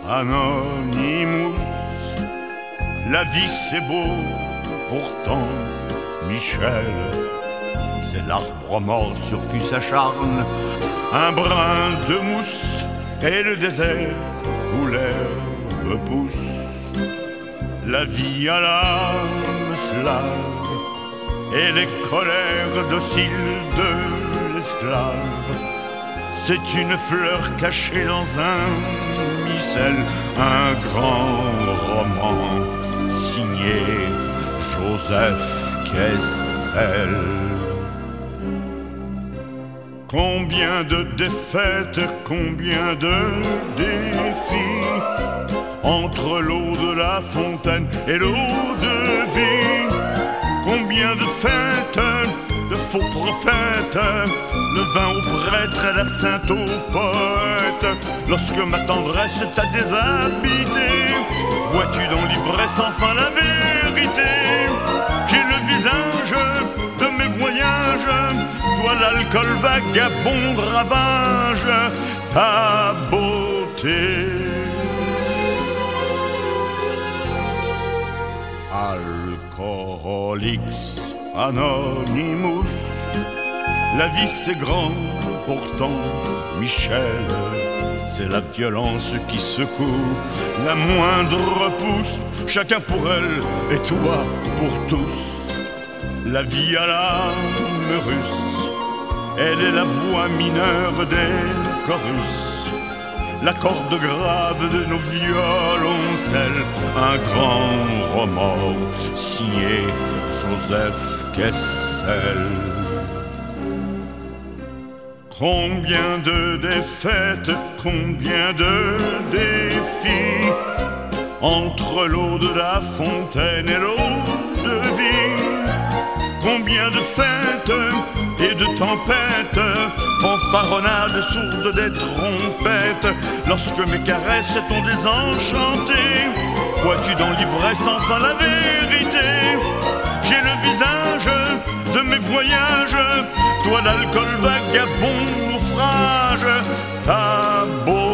Anonymous. La vie c'est beau, pourtant, Michel, c'est l'arbre mort sur qui s'acharne un brin de mousse et le désert où l'herbe pousse. La vie à l'âme slave et les colères dociles de l'esclave. C'est une fleur cachée dans un micelle, un grand roman signé Joseph Kessel. Combien de défaites, combien de défis, entre l'eau de la fontaine et l'eau de vie. Combien de fêtes, de faux prophètes, le vin au prêtre et l'absinthe au poète. Lorsque ma tendresse t'a déshabité, vois-tu dans l'ivresse enfin la vérité? J'ai le visage de mes voyages, toi l'alcool vagabond ravage ta beauté. Alcoolics Anonymous. La vie c'est grand, pourtant Michel, c'est la violence qui secoue la moindre pousse. Chacun pour elle et toi pour tous. La vie à l'âme russe, elle est la voix mineure des chorus, la corde grave de nos violoncelles. Un grand roman signé Joseph Kessel. Combien de défaites, combien de défis, entre l'eau de la fontaine et l'eau de vie. Combien de fêtes et de tempêtes, fanfaronnades sourdes des trompettes, lorsque mes caresses t'ont désenchanté. Vois-tu dans l'ivresse enfin la vérité? J'ai le visage de mes voyages, toi l'alcool vagabond naufrage ta beauté.